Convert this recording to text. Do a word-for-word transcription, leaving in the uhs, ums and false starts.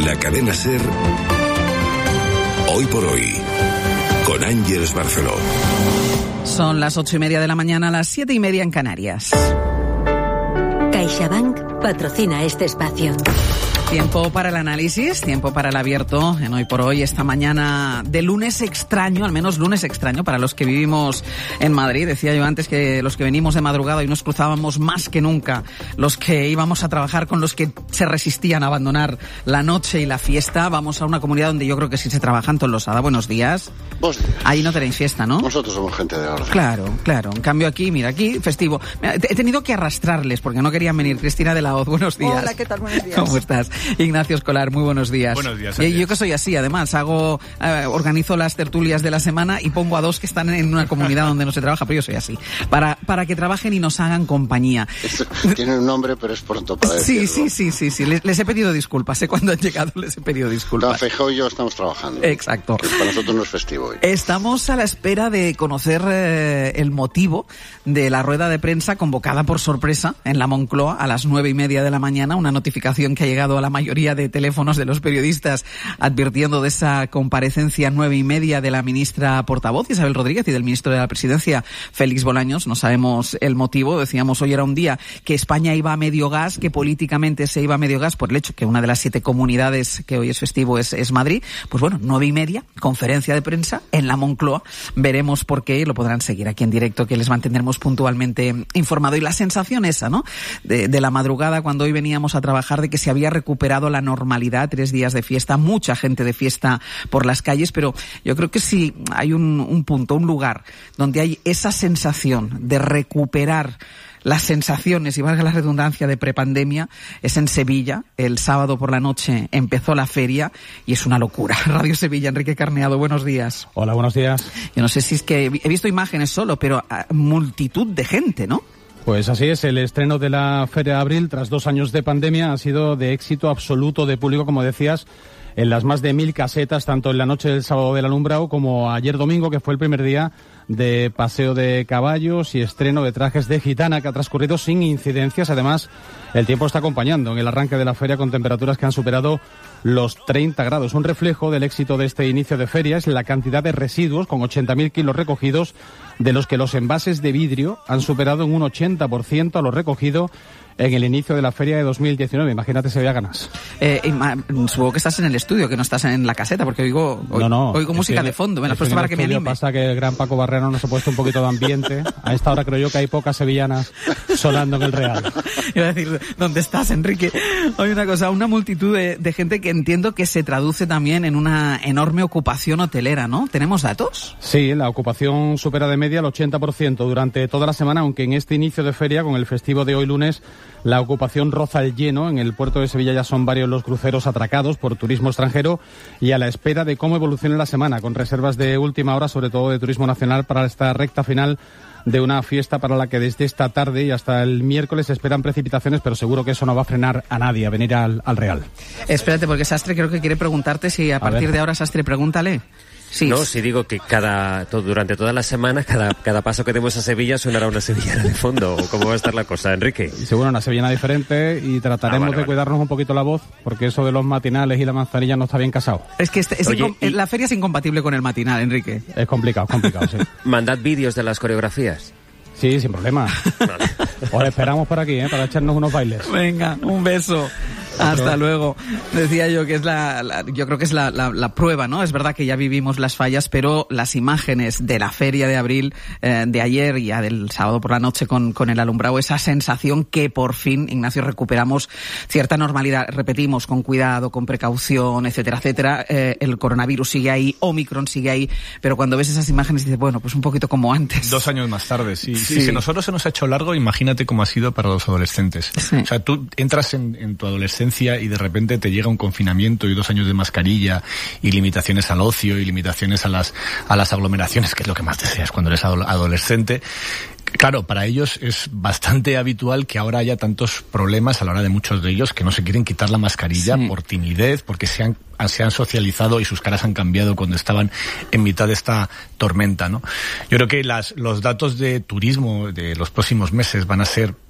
la cadena SER, Hoy por Hoy, con Ángeles Barceló. Son las ocho y media de la mañana, las siete y media en Canarias. CaixaBank patrocina este espacio. Tiempo para el análisis, tiempo para el abierto en Hoy por Hoy, esta mañana de lunes extraño, al menos lunes extraño para los que vivimos en Madrid. Decía yo antes que los que venimos de madrugada y nos cruzábamos más que nunca, los que íbamos a trabajar con los que se resistían a abandonar la noche y la fiesta. Vamos a una comunidad donde yo creo que sí se trabaja, en Tolosada. Buenos días. Buenos días. Ahí no tenéis fiesta, ¿no? Nosotros somos gente de orden. Claro, claro. En cambio aquí, mira, aquí festivo. He tenido que arrastrarles porque no querían venir. Cristina de la Hoz, buenos días. Hola, ¿qué tal? Buenos días. ¿Cómo estás? Ignacio Escolar, muy buenos días. Buenos días. Y yo que soy así, además, hago, eh, organizo las tertulias de la semana y pongo a dos que están en una comunidad donde no se trabaja, pero yo soy así. Para, para que trabajen y nos hagan compañía. Esto tiene un nombre, pero es pronto para decirlo. Sí, sí, sí, sí, sí. Les, les he pedido disculpas, ¿eh? Cuando han llegado les he pedido disculpas. No, Feijóo y yo estamos trabajando. Exacto. Que para nosotros no es festivo hoy. Estamos a la espera de conocer eh, el motivo de la rueda de prensa convocada por sorpresa en la Moncloa a las nueve y media de la mañana, una notificación que ha llegado a la mayoría de teléfonos de los periodistas advirtiendo de esa comparecencia nueve y media de la ministra portavoz Isabel Rodríguez y del ministro de la Presidencia Félix Bolaños. No sabemos el motivo. Decíamos, hoy era un día que España iba a medio gas, que políticamente se iba a medio gas por el hecho que una de las siete comunidades que hoy es festivo es, es Madrid. Pues bueno, nueve y media, conferencia de prensa en la Moncloa. Veremos por qué, lo podrán seguir aquí en directo, que les mantendremos puntualmente informado. Y la sensación esa, ¿no? De, de la madrugada, cuando hoy veníamos a trabajar, de que se había recuperado la normalidad, tres días de fiesta, mucha gente de fiesta por las calles, pero yo creo que sí hay un, un punto, un lugar donde hay esa sensación de recuperar las sensaciones, y valga la redundancia, de prepandemia, es en Sevilla. El sábado por la noche empezó la feria y es una locura. Radio Sevilla, Enrique Carneado, buenos días. Hola, buenos días. Yo no sé si es que he visto imágenes solo, pero multitud de gente, ¿no? Pues así es, el estreno de la Feria de Abril, tras dos años de pandemia, ha sido de éxito absoluto de público, como decías, en las más de mil casetas, tanto en la noche del sábado del alumbrado como ayer domingo, que fue el primer día de paseo de caballos y estreno de trajes de gitana, que ha transcurrido sin incidencias. Además, el tiempo está acompañando en el arranque de la feria con temperaturas que han superado los treinta grados. Un reflejo del éxito de este inicio de feria es la cantidad de residuos, con ochenta mil kilos recogidos, de los que los envases de vidrio han superado en un ochenta por ciento a lo recogido en el inicio de la feria de dos mil diecinueve. Imagínate Sevilla ganas. Eh, supongo que estás en el estudio, que no estás en la caseta, porque oigo, oigo, no, no, oigo música de fondo. Me la has puesto para que me anime. Pasa que el gran Paco Barrero nos ha puesto un poquito de ambiente. A esta hora creo yo que hay pocas sevillanas sonando en el Real. Iba a decir, ¿dónde estás, Enrique? Oye, una cosa, una multitud de, de gente que entiendo que se traduce también en una enorme ocupación hotelera, ¿no? ¿Tenemos datos? Sí, la ocupación supera de media el ochenta por ciento durante toda la semana, aunque en este inicio de feria, con el festivo de hoy lunes, la ocupación roza el lleno. En el puerto de Sevilla ya son varios los cruceros atracados por turismo extranjero y a la espera de cómo evolucione la semana, con reservas de última hora, sobre todo de turismo nacional, para esta recta final de una fiesta para la que desde esta tarde y hasta el miércoles esperan precipitaciones, pero seguro que eso no va a frenar a nadie a venir al, al Real. Espérate, porque Sastre creo que quiere preguntarte si a, a partir ver. de ahora, Sastre, pregúntale. Sí. No, si digo que cada todo, durante toda la semana, cada, cada paso que demos a Sevilla sonará una sevillana de fondo. ¿Cómo va a estar la cosa, Enrique? Y seguro una sevillana diferente, y trataremos ah, vale, de vale. cuidarnos un poquito la voz, porque eso de los matinales y la manzanilla no está bien casado. Es que este, es Oye, y... la feria es incompatible con el matinal, Enrique. Es complicado, es complicado, sí. Mandad vídeos de las coreografías. Sí, sin problema. Vale. Os esperamos por aquí, ¿eh? Para echarnos unos bailes. Venga, un beso. Hasta luego. Decía yo que es la, la yo creo que es la, la, la prueba, ¿no? Es verdad que ya vivimos las fallas, pero las imágenes de la feria de abril eh, de ayer y ya del sábado por la noche con, con el alumbrado, esa sensación que por fin, Ignacio, recuperamos cierta normalidad. Repetimos, con cuidado, con precaución, etcétera, etcétera. Eh, el coronavirus sigue ahí, Omicron sigue ahí, pero cuando ves esas imágenes dices, bueno, pues un poquito como antes. Dos años más tarde, sí. sí. Si a nosotros se nos ha hecho largo, imagínate cómo ha sido para los adolescentes. Sí. O sea, tú entras en, en tu adolescencia y de repente te llega un confinamiento y dos años de mascarilla y limitaciones al ocio y limitaciones a las a las aglomeraciones, que es lo que más deseas cuando eres adolescente. Claro, para ellos es bastante habitual que ahora haya tantos problemas a la hora de muchos de ellos que no se quieren quitar la mascarilla sí. por timidez, porque se han, se han socializado y sus caras han cambiado cuando estaban en mitad de esta tormenta, ¿no? Yo creo que las, los datos de turismo de los próximos meses van a ser